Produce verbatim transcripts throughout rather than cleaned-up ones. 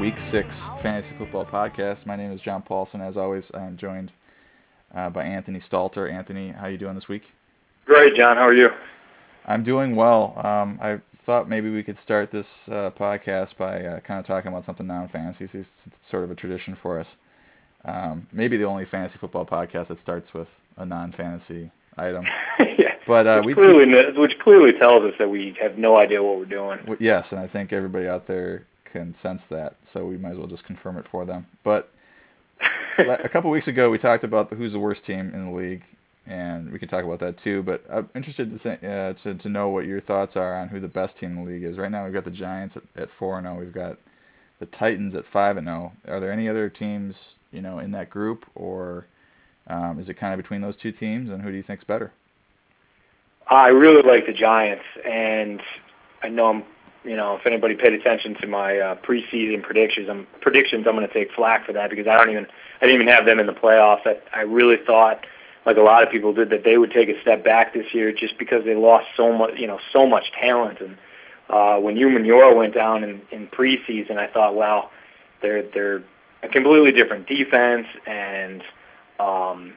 Week Six Fantasy Football Podcast. My name is John Paulson. As always, I am joined uh, by Anthony Stalter. Anthony, how you doing this week? Great, John. How are you? I'm doing well. Um, I thought maybe we could start this uh, podcast by uh, kind of talking about something non-fantasy. It's it's sort of a tradition for us. Um, maybe the only fantasy football podcast that starts with a non-fantasy item. Yeah, But uh, which we, we clearly which clearly tells us that we have no idea what we're doing. w- yes, and I think everybody out there can sense that, so we might as well just confirm it for them. But le- a couple weeks ago, we talked about the, who's the worst team in the league, and we can talk about that too. But I'm interested to, say, uh, to to know what your thoughts are on who the best team in the league is. Right now, we've got the Giants at, at four and zero. We've got the Titans at five and zero. Are there any other teams, you know, in that group, or um, is it kind of between those two teams? And who do you think's better? I really like the Giants, and I know I'm, you know, if anybody paid attention to my uh, preseason predictions, I'm predictions, I'm going to take flack for that because I don't even, I didn't even have them in the playoffs. I, I really thought, like a lot of people did, that they would take a step back this year just because they lost so much, you know, so much talent. And uh, when Umanura went down in, in preseason, I thought, well, they're they're a completely different defense, and um,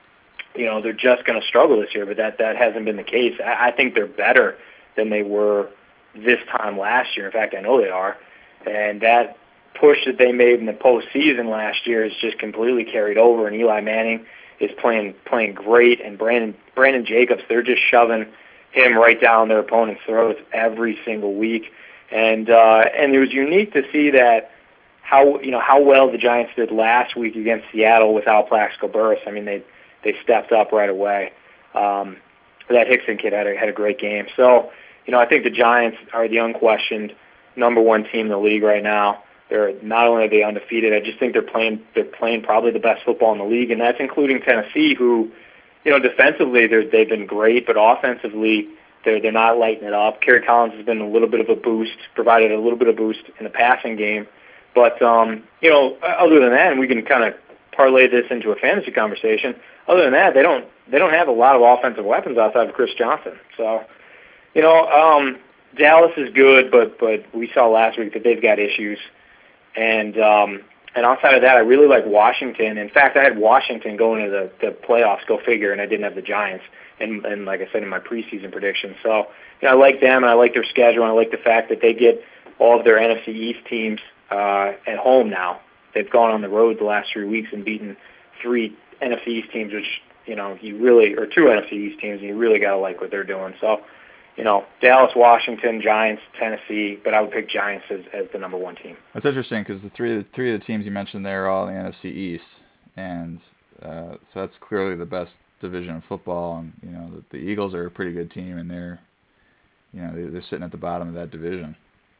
you know, they're just going to struggle this year, but that, that hasn't been the case. I, I think they're better than they were this time last year. In fact, I know they are. And that push that they made in the postseason last year is just completely carried over, and Eli Manning is playing playing great, and Brandon Brandon Jacobs, they're just shoving him right down their opponent's throats every single week. And uh, and it was unique to see that how you know how well the Giants did last week against Seattle without Plaxico Burress. I mean, they they stepped up right away. Um, that Hickson kid had a, had a great game. So, you know, I think the Giants are the unquestioned number one team in the league right now. They're not only are they undefeated, I just think they're playing they're playing probably the best football in the league, and that's including Tennessee, who, you know, defensively they're, they've been great, but offensively they're they're not lighting it up. Kerry Collins has been a little bit of a boost, provided a little bit of boost in the passing game, but um, you know, other than that, and we can kind of parlay this into a fantasy conversation. Other than that, they don't they don't have a lot of offensive weapons outside of Chris Johnson. So, you know, um, Dallas is good, but but we saw last week that they've got issues. And um, and outside of that, I really like Washington. In fact, I had Washington going to the, the playoffs, go figure, and I didn't have the Giants. And and like I said in my preseason prediction, so you know, I like them, and I like their schedule, and I like the fact that they get all of their N F C East teams uh, at home now. They've gone on the road the last three weeks and beaten three N F C East teams, which, you know, you really, or two N F C East teams, and you really got to like what they're doing. So, you know, Dallas, Washington, Giants, Tennessee, but I would pick Giants as, as the number one team. That's interesting because the three of the three of the teams you mentioned there are all in the N F C East, and uh, so that's clearly the best division of football. And you know, the, the Eagles are a pretty good team, and they're, you know, they, they're sitting at the bottom of that division.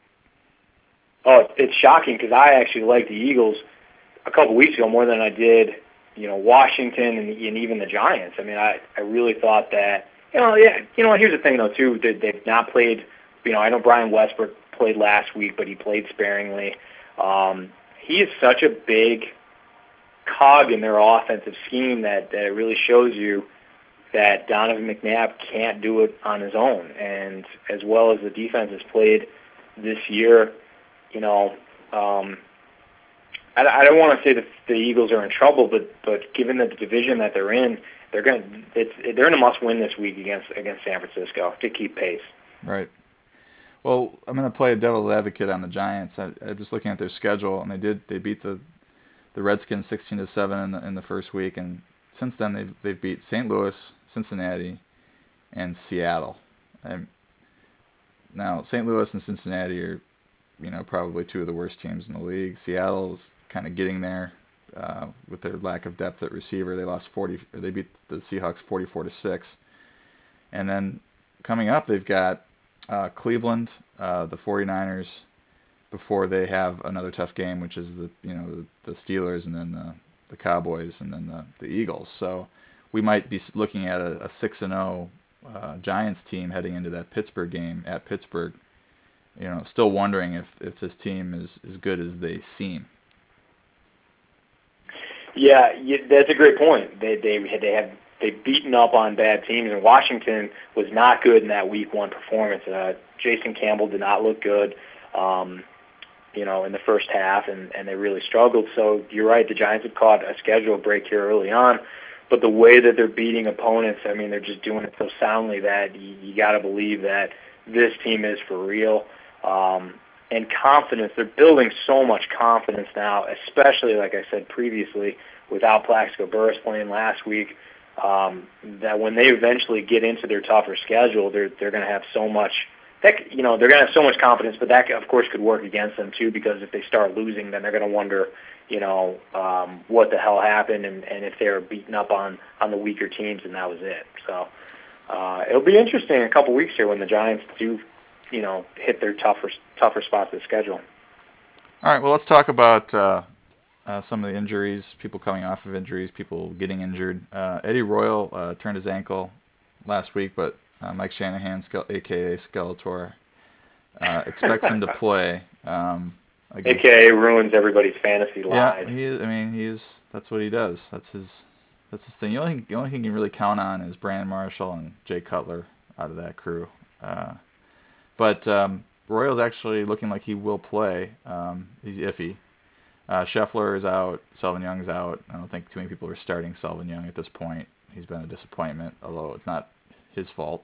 Oh, it's shocking because I actually liked the Eagles a couple weeks ago more than I did, you know, Washington and, and even the Giants. I mean, I, I really thought that, you know, yeah, you know, here's the thing, though, too, that they've not played, you know, I know Brian Westbrook played last week, but he played sparingly. Um, he is such a big cog in their offensive scheme that, that it really shows you that Donovan McNabb can't do it on his own. And as well as the defense has played this year, you know, um, I, I don't want to say that the Eagles are in trouble, but but given the division that they're in, they're going it's they're in a must-win this week against against San Francisco to keep pace. Right. Well, I'm going to play a devil's advocate on the Giants. I, I'm just looking at their schedule, and they did they beat the the Redskins sixteen to seven in the in the first week, and since then they've they've beat Saint Louis, Cincinnati, and Seattle. And now Saint Louis and Cincinnati are, you know, probably two of the worst teams in the league. Seattle's kind of getting there uh, with their lack of depth at receiver. They lost forty. Or they beat the Seahawks forty-four to six. And then coming up, they've got uh, Cleveland, uh, the 49ers, before they have another tough game, which is the you know the, the Steelers, and then the, the Cowboys, and then the, the Eagles. So we might be looking at a, a six and zero uh, Giants team heading into that Pittsburgh game at Pittsburgh. You know, still wondering if, if this team is as good as they seem. Yeah, that's a great point. They they they have they've beaten up on bad teams, and Washington was not good in that Week One performance. Uh, Jason Campbell did not look good. Um, you know, in the first half, and, and they really struggled. So you're right, the Giants have caught a schedule break here early on, but the way that they're beating opponents, I mean, they're just doing it so soundly that you, you got to believe that this team is for real. Um, and confidence, they're building so much confidence now, especially, like I said previously, without Plaxico Burress playing last week, um, that when they eventually get into their tougher schedule, they're they're going to have so much, that, you know, they're going to have so much confidence, but that, of course, could work against them, too, because if they start losing, then they're going to wonder, you know, um, what the hell happened, and, and if they're beaten up on, on the weaker teams, and that was it. So uh, it'll be interesting in a couple weeks here when the Giants do, you know, hit their tougher tougher spots of the schedule. All right, well, let's talk about uh, uh, some of the injuries, people coming off of injuries, people getting injured. Uh, Eddie Royal uh, turned his ankle last week, but uh, Mike Shanahan, a k a. Skeletor, uh, expects him to play. Um, against, A K A ruins everybody's fantasy lives. Yeah, he is, I mean, he's that's what he does. That's his that's his thing. The only thing, the only thing you can really count on is Brandon Marshall and Jay Cutler out of that crew. Uh, but um, Royal's actually looking like he will play. Um, he's iffy. Uh, Scheffler is out. Selvin Young's out. I don't think too many people are starting Selvin Young at this point. He's been a disappointment, although it's not his fault.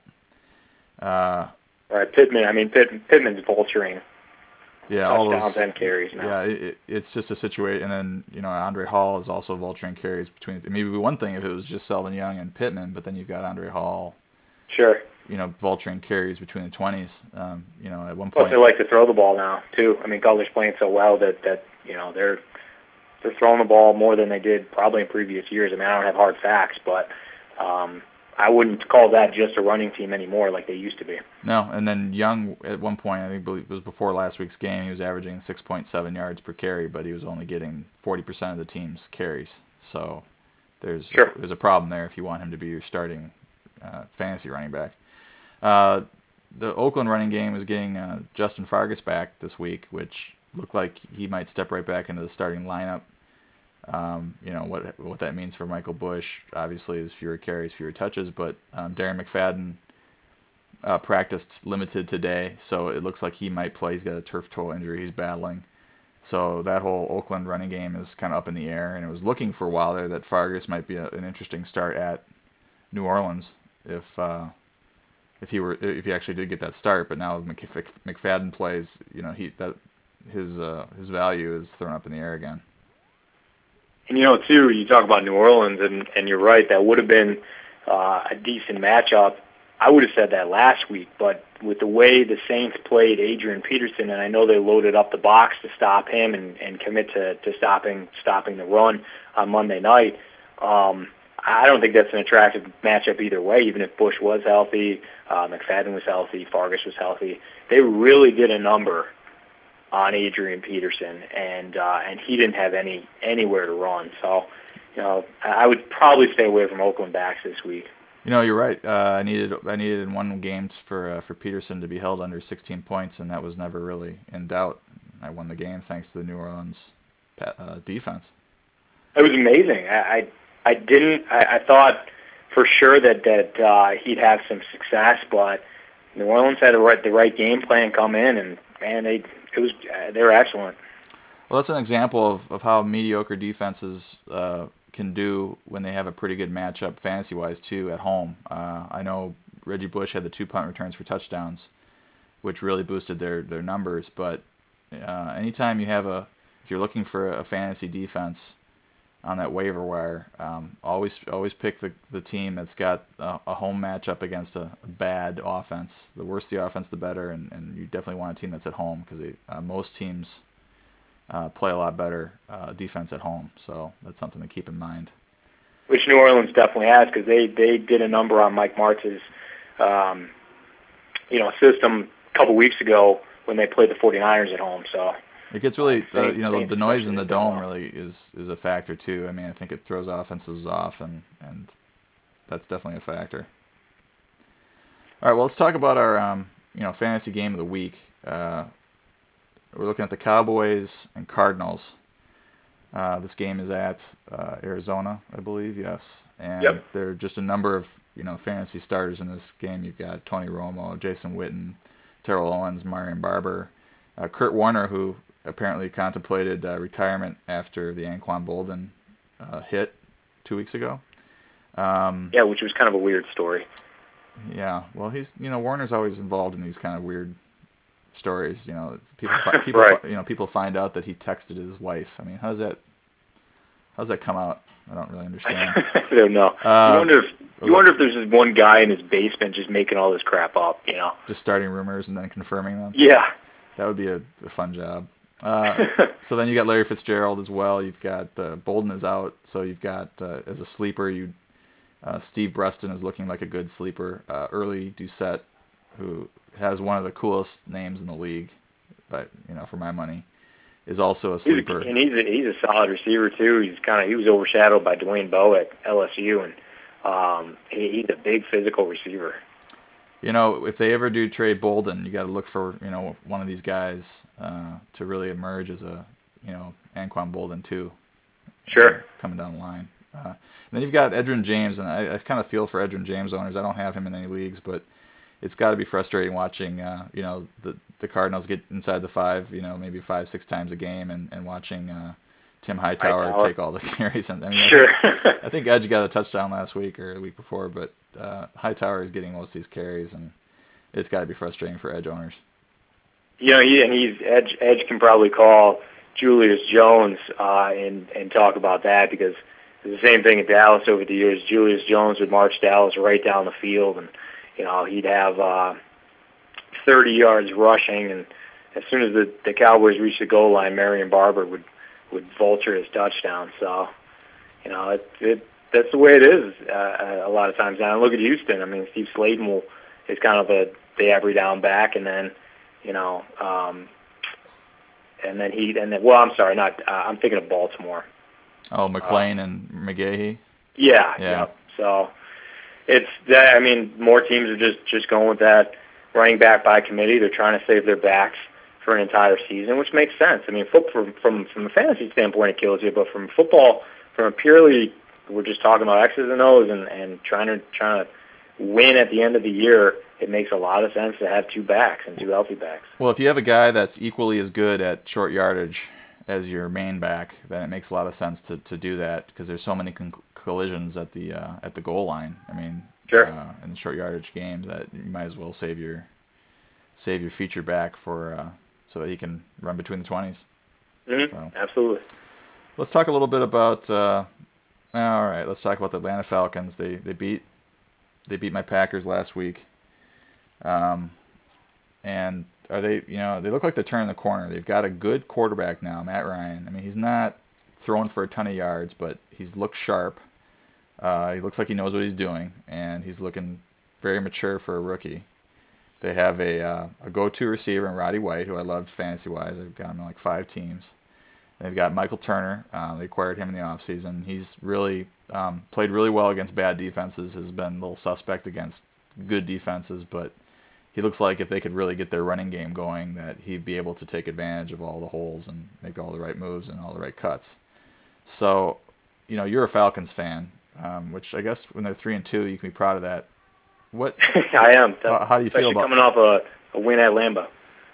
Uh, All right, Pittman. I mean, Pitt, Pittman's vulturing. Yeah, all those and carries now. Yeah, it, it's just a situation. And then, you know, Andre Hall is also vulturing carries between. Maybe one thing if it was just Selvin Young and Pittman, but then you've got Andre Hall. Sure. You know, vulturing carries between the twenties. Um, you know, at one point. Plus, they like to throw the ball now too. I mean, Cutler's playing so well that that you know they're they're throwing the ball more than they did probably in previous years. I mean, I don't have hard facts, but um, I wouldn't call that just a running team anymore like they used to be. No, and then Young at one point, I think it was before last week's game, he was averaging six point seven yards per carry, but he was only getting forty percent of the team's carries. So there's sure. there's a problem there if you want him to be your starting uh, fantasy running back. Uh, the Oakland running game is getting uh, Justin Fargas back this week, which looked like he might step right back into the starting lineup. Um, you know what what that means for Michael Bush, obviously, is fewer carries, fewer touches. But um, Darren McFadden uh, practiced limited today, so it looks like he might play. He's got a turf toe injury he's battling, so that whole Oakland running game is kind of up in the air. And it was looking for a while there that Fargas might be a, an interesting start at New Orleans if uh, if he were if he actually did get that start. But now McFadden plays, you know, he that his uh, his value is thrown up in the air again. And, you know, too, you talk about New Orleans, and, and you're right, that would have been uh, a decent matchup. I would have said that last week, but with the way the Saints played Adrian Peterson, and I know they loaded up the box to stop him and, and commit to, to stopping stopping the run on Monday night, um, I don't think that's an attractive matchup either way, even if Bush was healthy, uh, McFadden was healthy, Fargas was healthy. They really did a number on Adrian Peterson, and uh, and he didn't have any anywhere to run. So, you know, I would probably stay away from Oakland backs this week. You know, you're right. Uh, I needed I needed in one game for uh, for Peterson to be held under sixteen points, and that was never really in doubt. I won the game thanks to the New Orleans uh, defense. It was amazing. I I, I didn't. I, I thought for sure that that uh, he'd have some success, but New Orleans had the right the right game plan come in, and man, they. It was uh, they were excellent. Well, that's an example of, of how mediocre defenses uh, can do when they have a pretty good matchup fantasy-wise, too, at home. Uh, I know Reggie Bush had the two punt returns for touchdowns, which really boosted their, their numbers. But uh, anytime you have a – if you're looking for a fantasy defense on that waiver wire, um, always always pick the, the team that's got a, a home matchup against a, a bad offense. The worse the offense, the better, and, and you definitely want a team that's at home because uh, most teams uh, play a lot better uh, defense at home. So that's something to keep in mind. Which New Orleans definitely has, because they, they did a number on Mike Martz's um, you know, system a couple weeks ago when they played the 49ers at home. So it gets really, uh, you know, the, the noise in the dome really is, is a factor too. I mean, I think it throws offenses off, and, and that's definitely a factor. All right, well, let's talk about our, um, you know, fantasy game of the week. Uh, we're looking at the Cowboys and Cardinals. Uh, this game is at uh, Arizona, I believe, yes. And yep. There are just a number of, you know, fantasy starters in this game. You've got Tony Romo, Jason Witten, Terrell Owens, Marion Barber, uh, Kurt Warner, who apparently contemplated uh, retirement after the Anquan Boldin uh, hit two weeks ago. Um, yeah, which was kind of a weird story. Yeah, well, he's you know Warner's always involved in these kind of weird stories. You know, people fi- people Right. fi- you know people find out that he texted his wife. I mean, how does that how does that come out? I don't really understand. I don't know. You Uh, wonder if you wonder if there's just one guy in his basement just making all this crap up. You know. just starting rumors and then confirming them. Yeah. That would be a, a fun job. Uh, so then you got Larry Fitzgerald as well. You've got uh, Bolden is out, so you've got uh, as a sleeper you uh, Steve Breston is looking like a good sleeper. Uh, Early Doucette, who has one of the coolest names in the league, but you know for my money, is also a He's sleeper. a, and he's a, he's a solid receiver too. He's kind of he was overshadowed by Dwayne Bowe at L S U, and um, he, he's a big physical receiver. You know, if they ever do trade Bolden, you got to look for you know one of these guys uh, to really emerge as a you know Anquan Bolden too. Sure. Uh, coming down the line. Uh, and then you've got Edgerrin James, and I, I kind of feel for Edgerrin James owners. I don't have him in any leagues, but it's got to be frustrating watching uh, you know the the Cardinals get inside the five, you know maybe five six times a game, and and watching uh, Tim Hightower, Hightower take all the carries. And I mean, Sure. I think, I think Edge got a touchdown last week or the week before, but uh, Hightower is getting most of these carries, and it's got to be frustrating for Edge owners. You know, he, and he's Edge. Edge can probably call Julius Jones uh, and and talk about that because it's the same thing in Dallas over the years. Julius Jones would march Dallas right down the field, and you know he'd have uh, thirty yards rushing, and as soon as the the Cowboys reached the goal line, Marion Barber would would vulture his touchdown. So, you know, it, it that's the way it is uh, a lot of times now. And look at Houston. I mean, Steve Slayton will is kind of a they every down back, and then you know, um, and then he and then well, I'm sorry, not uh, I'm thinking of Baltimore. Oh, McLean uh, and McGahee. Yeah, yeah. yeah. So it's that. I mean, more teams are just just going with that running back by committee. They're trying to save their backs for an entire season, which makes sense. I mean, from from from a fantasy standpoint, it kills you, but from football, from a purely we're just talking about X's and O's and, and trying to trying to win at the end of the year, it makes a lot of sense to have two backs and two healthy backs. Well, if you have a guy that's equally as good at short yardage as your main back, then it makes a lot of sense to, to do that because there's so many con- collisions at the uh, at the goal line. I mean, sure. uh, in the short yardage games, that you might as well save your save your feature back for uh, so that he can run between the twenties. Mm-hmm. So. Absolutely. Let's talk a little bit about. Uh, all right, let's talk about the Atlanta Falcons. They they beat they beat my Packers last week. Um, and are they, you know, they look like they're turning the corner. They've got a good quarterback now, Matt Ryan. I mean, he's not throwing for a ton of yards, but he's looked sharp. Uh, he looks like he knows what he's doing, and he's looking very mature for a rookie. They have a uh, a go-to receiver in Roddy White, who I loved fantasy-wise. I've got him in like five teams. They've got Michael Turner. Uh, they acquired him in the offseason. He's really um, played really well against bad defenses, has been a little suspect against good defenses, but he looks like if they could really get their running game going, that he'd be able to take advantage of all the holes and make all the right moves and all the right cuts. So, you know, you're a Falcons fan, um, which I guess when they're three and two, you can be proud of that. What? I am. How, how do you feel about coming off a, a win at Lambeau?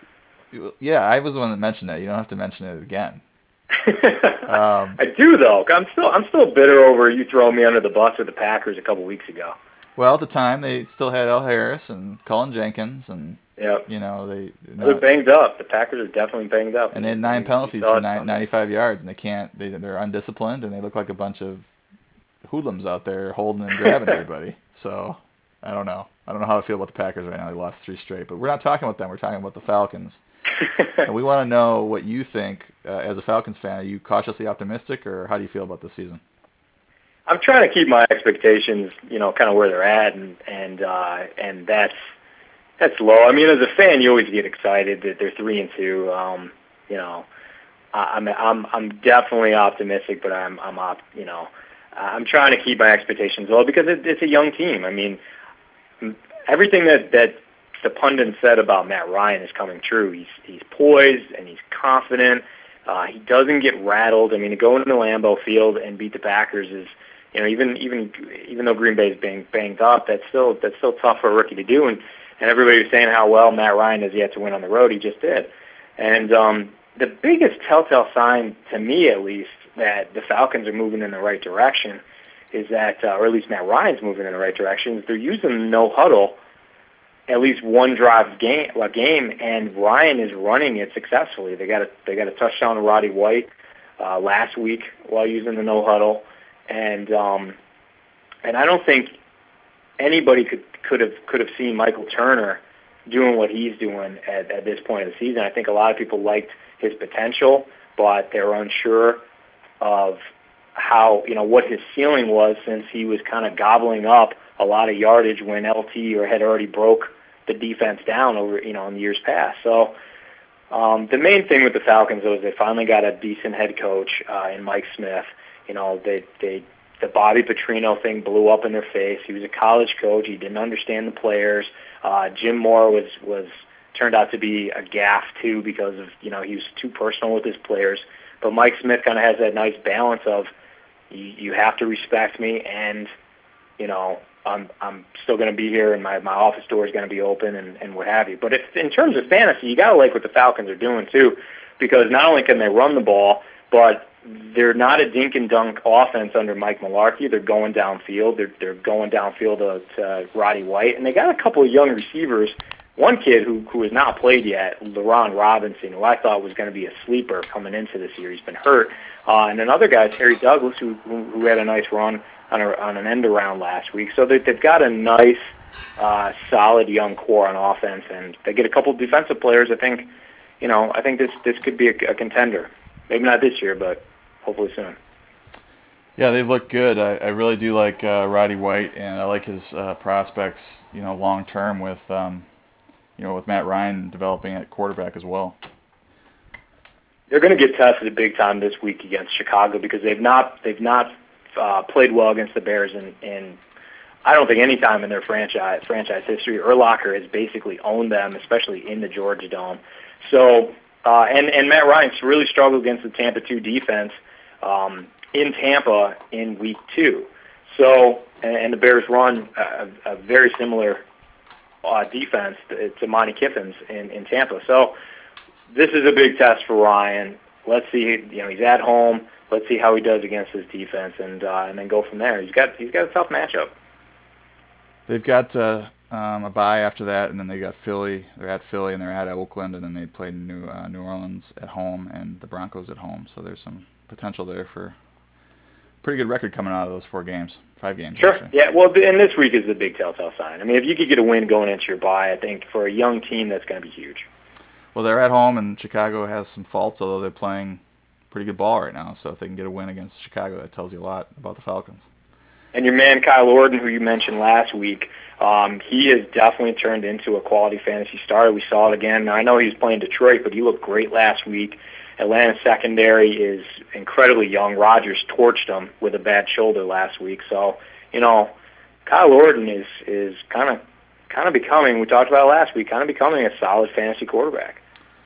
Yeah, I was the one that mentioned that. You don't have to mention it again. um, I do though. I'm still I'm still bitter over you throwing me under the bus with the Packers a couple weeks ago. Well, at the time they still had Al Harris and Cullen Jenkins, and yep. you know they not, they're banged up. The Packers are definitely banged up, and they had nine penalties for nine, ninety-five yards, and they can't. They they're undisciplined, and they look like a bunch of hoodlums out there holding and grabbing everybody. So I don't know. I don't know how I feel about the Packers right now. They lost three straight, but we're not talking about them. We're talking about the Falcons. And we want to know what you think uh, as a Falcons fan. Are you cautiously optimistic, or how do you feel about this season? I'm trying to keep my expectations, you know, kind of where they're at, and and uh, and that's that's low. I mean, as a fan, you always get excited that they're three and two. Um, you know, I'm I'm I'm definitely optimistic, but I'm I'm op, you know, I'm trying to keep my expectations low because it, it's a young team. I mean, everything that that the pundits said about Matt Ryan is coming true. He's he's poised and he's confident. Uh, he doesn't get rattled. I mean, to go into Lambeau Field and beat the Packers is, you know, even even even though Green Bay is being banged up, that's still that's still tough for a rookie to do. And and everybody was saying how well Matt Ryan has yet to win on the road. He just did. And um, the biggest telltale sign, to me at least, that the Falcons are moving in the right direction is that, uh, or at least Matt Ryan's moving in the right direction, is they're using no huddle at least one drive game, a game, and Ryan is running it successfully. They got a they got a touchdown to Roddy White uh, last week while using the no huddle, and um, and I don't think anybody could could have could have seen Michael Turner doing what he's doing at, at this point of the season. I think a lot of people liked his potential, but they were unsure of how, you know, what his ceiling was, since he was kind of gobbling up a lot of yardage when L T or had already broke the defense down over, you know, in years past. So um, the main thing with the Falcons, though, is they finally got a decent head coach uh, in Mike Smith. You know, they they the Bobby Petrino thing blew up in their face. He was a college coach. He didn't understand the players. Uh, Jim Moore was was turned out to be a gaffe too, because of, you know, he was too personal with his players. But Mike Smith kind of has that nice balance of, you, you have to respect me, and, you know, I'm I'm still going to be here, and my, my office door is going to be open, and, and what have you. But if, in terms of fantasy, you got to like what the Falcons are doing too, because not only can they run the ball, but they're not a dink and dunk offense under Mike Mularkey. They're going downfield. They're they're going downfield to, to Roddy White, and they got a couple of young receivers. One kid who who has not played yet, LaRon Robinson, who I thought was going to be a sleeper coming into this year. He's been hurt, uh, and another guy, Terry Douglas, who who, who had a nice run on a, on an end around last week. So they, they've got a nice, uh, solid young core on offense, and they get a couple of defensive players. I think, you know, I think this this could be a, a contender. Maybe not this year, but hopefully soon. Yeah, they've looked good. I, I really do like uh, Roddy White, and I like his uh, prospects, you know, long term with, um, you know, with Matt Ryan developing at quarterback as well. They're going to get tested big time this week against Chicago, because they've not they've not uh, played well against the Bears in, in I don't think any time in their franchise franchise history. Urlacher has basically owned them, especially in the Georgia Dome. So uh, and and Matt Ryan's really struggled against the Tampa two defense um, in Tampa in week two. So and, and the Bears run a, a very similar uh, defense to, to Monty Kiffin's in, in Tampa. So this is a big test for Ryan. Let's see, you know, he's at home. Let's see how he does against his defense, and uh, and then go from there. He's got he's got a tough matchup. They've got uh, um, a bye after that, and then they got Philly. They're at Philly, and they're at Oakland, and then they play New uh, New Orleans at home, and the Broncos at home. So there's some potential there for pretty good record coming out of those four games, five games. Sure. Actually. Yeah. Well, and this week is the big telltale sign. I mean, if you could get a win going into your bye, I think for a young team that's going to be huge. Well, they're at home, and Chicago has some faults, although they're playing pretty good ball right now. So if they can get a win against Chicago, that tells you a lot about the Falcons. And your man Kyle Orton, who you mentioned last week, um, he has definitely turned into a quality fantasy starter. We saw it again. Now, I know he was playing Detroit, but he looked great last week. Atlanta's secondary is incredibly young. Rodgers torched him with a bad shoulder last week. So, you know, Kyle Orton is is kind of kind of becoming, we talked about it last week, kind of becoming a solid fantasy quarterback.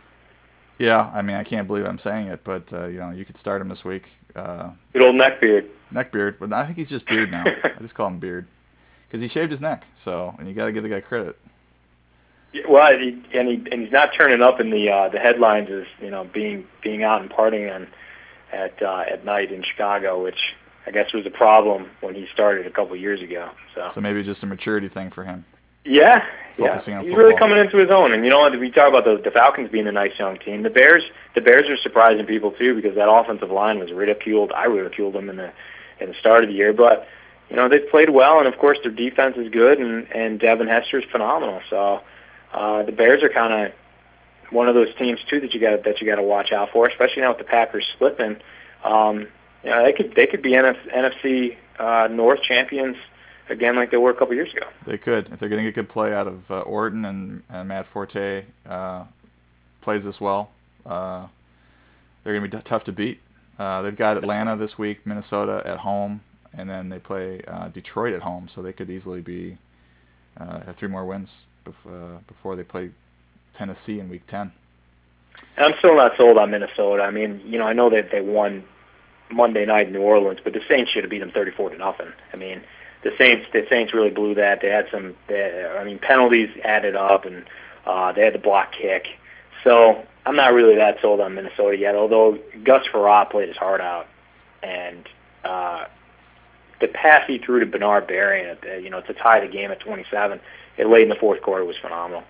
Yeah, I mean, I can't believe I'm saying it, but, uh, you know, you could start him this week. Uh, Good old neckbeard. Neckbeard, but I think he's just Beard now. I just call him Beard because he shaved his neck, so, and you got to give the guy credit. Yeah, well, he, and he and he's not turning up in the uh, the headlines as, you know, being being out and partying on, at uh, at night in Chicago, which I guess was a problem when he started a couple years ago. So, so maybe just a maturity thing for him. Yeah, Focusing yeah, on he's football. really coming into his own. And you know, we talk about the, the Falcons being a nice young team. The Bears, the Bears are surprising people too, because that offensive line was ridiculed. I ridiculed them in the in the start of the year, but you know, they've played well, and of course their defense is good, and and Devin Hester is phenomenal. So uh, the Bears are kind of one of those teams too that you got that you got to watch out for, especially now with the Packers slipping. Um, you know, they could they could be N F C uh, North champions again, like they were a couple years ago. They could, if they're getting a good play out of uh, Orton and, and Matt Forte uh, plays this well. Uh, they're going to be t- tough to beat. Uh, they've got Atlanta this week, Minnesota at home, and then they play uh, Detroit at home, so they could easily be uh, have three more wins bef- uh, before they play Tennessee in Week ten. And I'm still not sold on Minnesota. I mean, you know, I know that they won Monday night in New Orleans, but the Saints should have beat them thirty-four to nothing. I mean, the Saints, the Saints really blew that. They had some, they, I mean, penalties added up, and uh, they had the block kick. So I'm not really that sold on Minnesota yet, although Gus Farrar played his heart out. And uh, the pass he threw to Bernard Berry, uh, you know, to tie the game at twenty-seven, it late in the fourth quarter was phenomenal.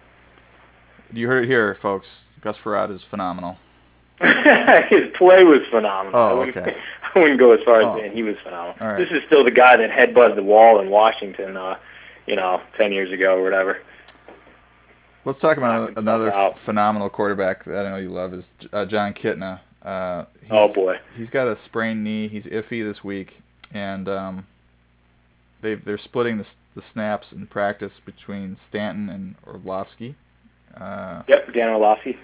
You heard it here, folks. Gus Farrar is phenomenal. His play was phenomenal. Oh, I wouldn't, okay. I wouldn't go as far as Oh. saying he was phenomenal. All right. This is still the guy that headbutted the wall in Washington, uh, you know, ten years ago or whatever. Let's talk about Knocked another himself out. phenomenal quarterback that I know you love is uh, John Kitna. Uh, he's, Oh, boy. He's got a sprained knee. He's iffy this week, and um, they they're splitting the, s- the snaps in practice between Stanton and Orlovsky. Uh, Yep, Dan Orlovsky.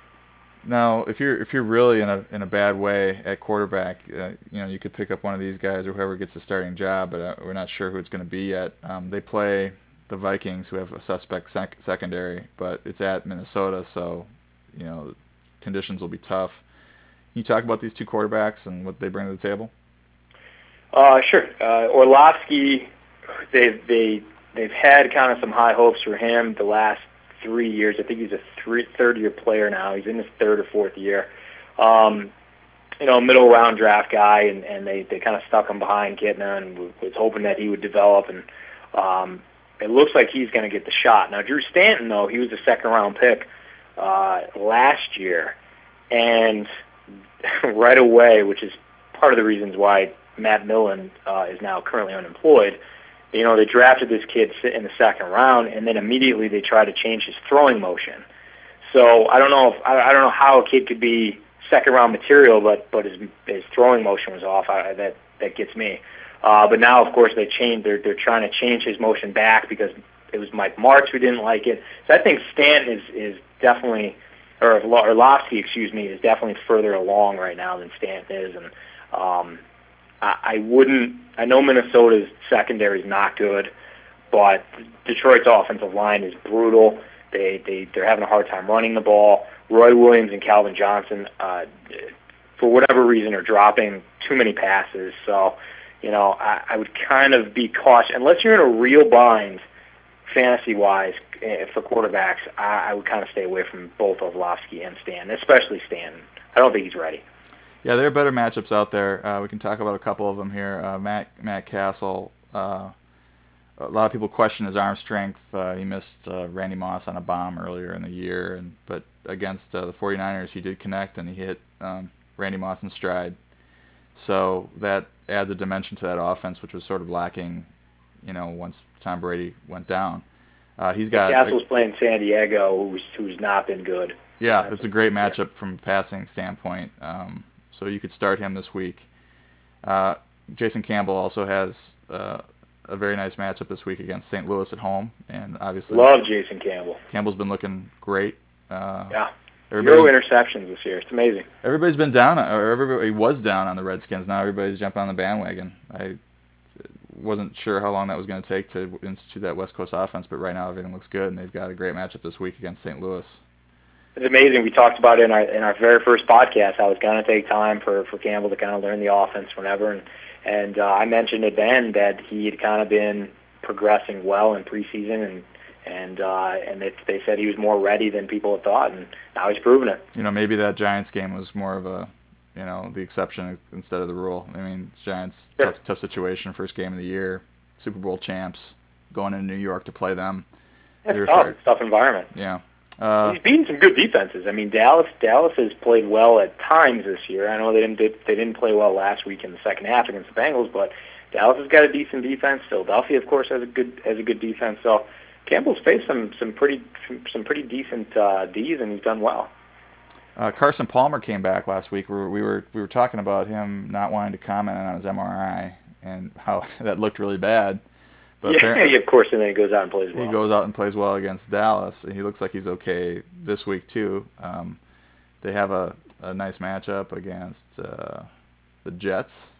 Now, if you're if you're really in a in a bad way at quarterback, uh, you know you could pick up one of these guys or whoever gets the starting job, but uh, we're not sure who it's going to be yet. Um, they play the Vikings, who have a suspect sec- secondary, but it's at Minnesota, so you know conditions will be tough. Can you talk about these two quarterbacks and what they bring to the table? Uh, sure. Uh, Orlovsky, they've they they've had kind of some high hopes for him the last three years. I think he's a three, third year player now. He's in his third or fourth year. Um, you know, middle round draft guy, and, and they, they kind of stuck him behind Kitna and w- was hoping that he would develop. And um, it looks like he's going to get the shot. Now, Drew Stanton, though, he was a second round pick uh, last year, and right away, which is part of the reasons why Matt Millen uh, is now currently unemployed. You know, they drafted this kid in the second round, and then immediately they tried to change his throwing motion. So I don't know if I, I don't know how a kid could be second round material, but but his his throwing motion was off. I, that that gets me. Uh, but now, of course, they changed. They're they're trying to change his motion back because it was Mike Martz who didn't like it. So I think Stanton is is definitely, or Orlovsky, excuse me, is definitely further along right now than Stanton is, and um, I, I wouldn't. I know Minnesota's secondary is not good, but Detroit's offensive line is brutal. They they they're having a hard time running the ball. Roy Williams and Calvin Johnson, uh, for whatever reason, are dropping too many passes. So, you know, I, I would kind of be cautious unless you're in a real bind, fantasy-wise, eh, for quarterbacks. I, I would kind of stay away from both Orlovsky and Stanton, especially Stanton. I don't think he's ready. Yeah, there are better matchups out there. Uh, we can talk about a couple of them here. Uh, Matt Matt Castle. Uh, a lot of people question his arm strength. Uh, he missed uh, Randy Moss on a bomb earlier in the year, and but against uh, the 49ers, he did connect and he hit um, Randy Moss in stride. So that adds a dimension to that offense, which was sort of lacking, you know, once Tom Brady went down. Uh, he's got Castle's playing San Diego, who's who's not been good. yeah, it's a great matchup from a passing standpoint. Um, so you could start him this week. Uh, Jason Campbell also has uh, a very nice matchup this week against Saint Louis at home, and obviously Love Jason Campbell. Campbell's been looking great. Uh, Yeah. everybody Zero was- interceptions this year. It's amazing. Everybody's been down, or everybody was down on the Redskins. Now everybody's jumping on the bandwagon. I wasn't sure how long that was going to take to institute that West Coast offense, but right now everything looks good, and they've got a great matchup this week against Saint Louis. It's amazing. We talked about it in our in our very first podcast how it's going to take time for, for Campbell to kind of learn the offense whenever. And, and uh, I mentioned it then that he had kind of been progressing well in preseason, and and uh, and they, they said he was more ready than people had thought, and now he's proven it. You know, maybe that Giants game was more of a, you know, the exception instead of the rule. I mean, Giants, Sure. tough, tough situation, first game of the year, Super Bowl champs, going into New York to play them. It's They were tough. fair. It's a tough environment. Yeah. Uh, He's beaten some good defenses. I mean, Dallas Dallas has played well at times this year. I know they didn't they didn't play well last week in the second half against the Bengals, but Dallas has got a decent defense. Philadelphia, of course, has a good has a good defense. So Campbell's faced some some pretty some pretty decent uh, D's, and he's done well. uh, Carson Palmer came back last week. We were, we were we were talking about him not wanting to comment on his M R I and how that looked really bad. But Yeah, apparently yeah, of course, and then he goes out and plays well. he goes out and plays well against Dallas, and he looks like he's okay this week too. Um, they have a, a nice matchup against uh, the Jets,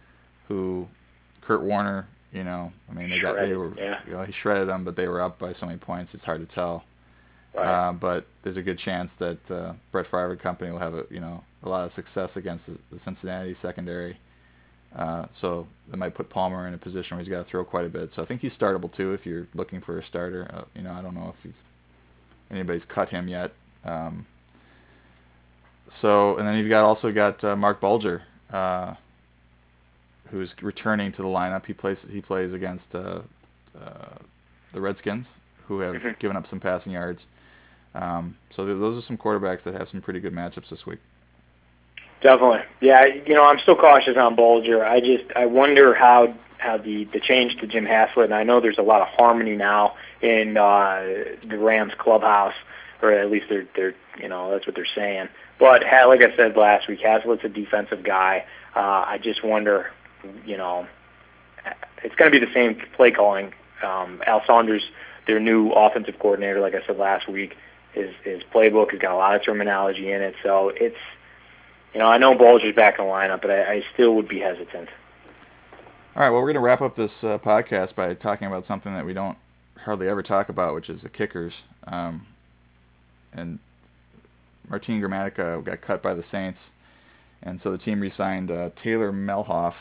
who Kurt Warner, you know, I mean they got they Shredded, were yeah. you know, he shredded them, but they were up by so many points it's hard to tell. Right. Uh, but there's a good chance that uh, Brett Favre and company will have a you know a lot of success against the, the Cincinnati secondary. Uh, so that might put Palmer in a position where he's got to throw quite a bit. So I think he's startable too if you're looking for a starter. Uh, you know, I don't know if he's anybody's cut him yet. Um, so, and then you've got also got uh, Mark Bulger, uh, who's returning to the lineup. He plays he plays against uh, uh, the Redskins, who have Mm-hmm. given up some passing yards. Um, so th- those are some quarterbacks that have some pretty good matchups this week. Definitely. Yeah, you know, I'm still cautious on Bulger. I just I wonder how how the, the change to Jim Haslett, and I know there's a lot of harmony now in uh, the Rams clubhouse, or at least they're they're you know, that's what they're saying. But like I said last week, Haslett's a defensive guy. Uh, I just wonder, you know, it's going to be the same play calling. Um, Al Saunders, their new offensive coordinator, like I said last week, his his playbook has got a lot of terminology in it, so it's, you know, I know Bulger's back in the lineup, but I, I still would be hesitant. All right, well, we're going to wrap up this uh, podcast by talking about something that we don't hardly ever talk about, which is the kickers. Um, and Martin Gramatica got cut by the Saints, and so the team re-signed uh, Taylor Melhoff.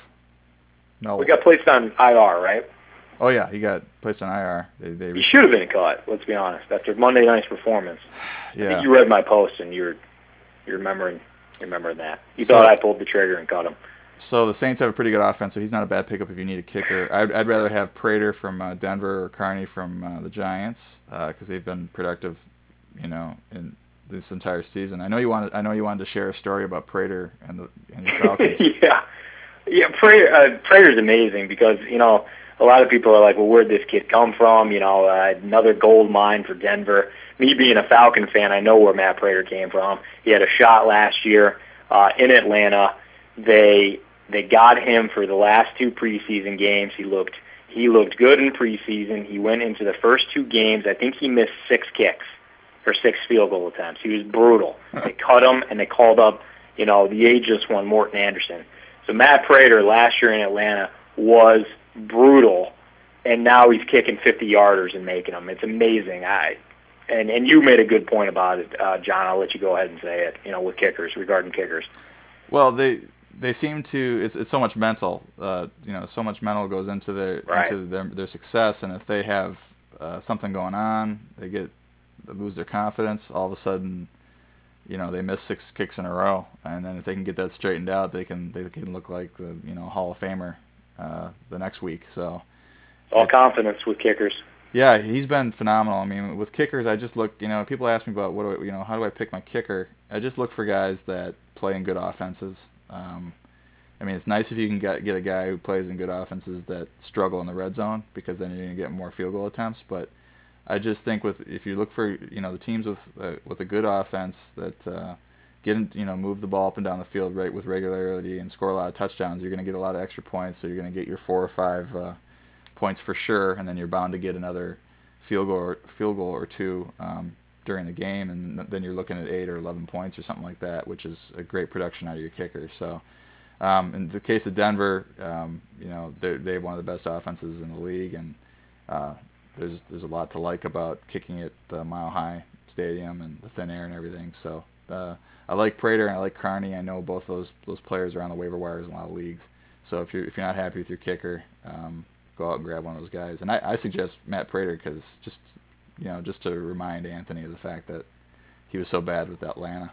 Mel- We got placed on I R, right? Oh, yeah, he got placed on I R. They, they He should have been cut, let's be honest, after Monday night's performance. Yeah. I think you read my post, and you're, you're remembering, remembering that. You So- thought I pulled the trigger and cut him. So the Saints have a pretty good offense, so he's not a bad pickup if you need a kicker. I'd, I'd rather have Prater from uh, Denver or Carney from uh, the Giants because uh, they've been productive, you know, in this entire season. I know you wanted. I know you wanted to share a story about Prater and the and the Falcons. yeah, yeah. Prater, uh, Prater's amazing because, you know, a lot of people are like, well, where'd this kid come from? You know, uh, another gold mine for Denver. Me being a Falcon fan, I know where Matt Prater came from. He had a shot last year uh, in Atlanta. They they got him for the last two preseason games. He looked he looked good in preseason. He went into the first two games. I think he missed six kicks or six field goal attempts. He was brutal. They cut him and they called up, you know, the ageless one, Morton Anderson. So Matt Prater last year in Atlanta was brutal, and now he's kicking fifty-yarders and making them. It's amazing. I and and you made a good point about it, uh, John. I'll let you go ahead and say it. You know, with kickers, regarding kickers. Well, they they seem to. It's it's so much mental. Uh, you know, so much mental goes into their Right. into their their success, and if they have uh, something going on, they get they lose their confidence. All of a sudden, you know, they miss six kicks in a row, and then if they can get that straightened out, they can they can look like the you know Hall of Famer uh, the next week. So All it- confidence with kickers. Yeah, he's been phenomenal. I mean, with kickers, I just look. You know, people ask me about what do I, you know, how do I pick my kicker? I just look for guys that play in good offenses. Um, I mean, it's nice if you can get get a guy who plays in good offenses that struggle in the red zone because then you're gonna get more field goal attempts. But I just think with if you look for you know the teams with uh, with a good offense that uh, get in, you know move the ball up and down the field right with regularity and score a lot of touchdowns, you're gonna get a lot of extra points. So you're gonna get your four or five uh, points for sure, and then you're bound to get another field goal or, field goal or two um, during the game, and then you're looking at eight or eleven points or something like that, which is a great production out of your kicker. So. Um, in the case of Denver, um, you know they they have one of the best offenses in the league, and uh, there's there's a lot to like about kicking at the Mile High Stadium and the thin air and everything. So uh, I like Prater and I like Carney. I know both those those players are on the waiver wires in a lot of leagues. So if you're if you're not happy with your kicker, um, go out and grab one of those guys. And I, I suggest Matt Prater because just you know just to remind Anthony of the fact that he was so bad with Atlanta.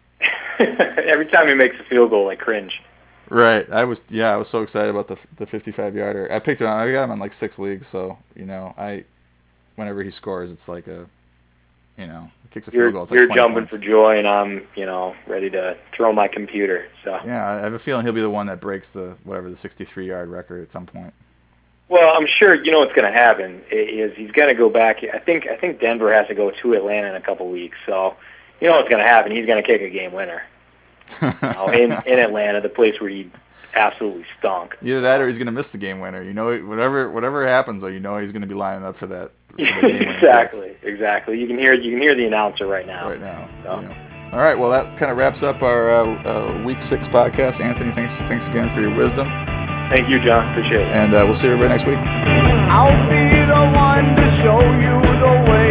Every time he makes a field goal, I cringe. Right, I was yeah, I was so excited about the the fifty-five yarder. I picked him. I got him in like six leagues, so you know, I whenever he scores, it's like a, you know, kicks a You're field goal. It's like you're twenty jumping points. for joy, and I'm you know ready to throw my computer. So Yeah, I have a feeling he'll be the one that breaks the whatever the sixty-three yard record at some point. well, I'm sure you know what's going to happen i- is he's going to go back. I think I think Denver has to go to Atlanta in a couple weeks. So you know what's going to happen. He's going to kick a game winner. You know, in in Atlanta, the place where he absolutely stunk. Either that or he's going to miss the game winner. You know, whatever whatever happens, though, you know he's going to be lining up for that. For the game winning exactly, exactly. You can hear you can hear the announcer right now. Right now. So. You know. All right. Well, that kind of wraps up our uh, uh, week six podcast. Anthony, thanks thanks again for your wisdom, Thank you, John. Appreciate it. and uh, we'll see everybody next week. I'll be the one to show you the way.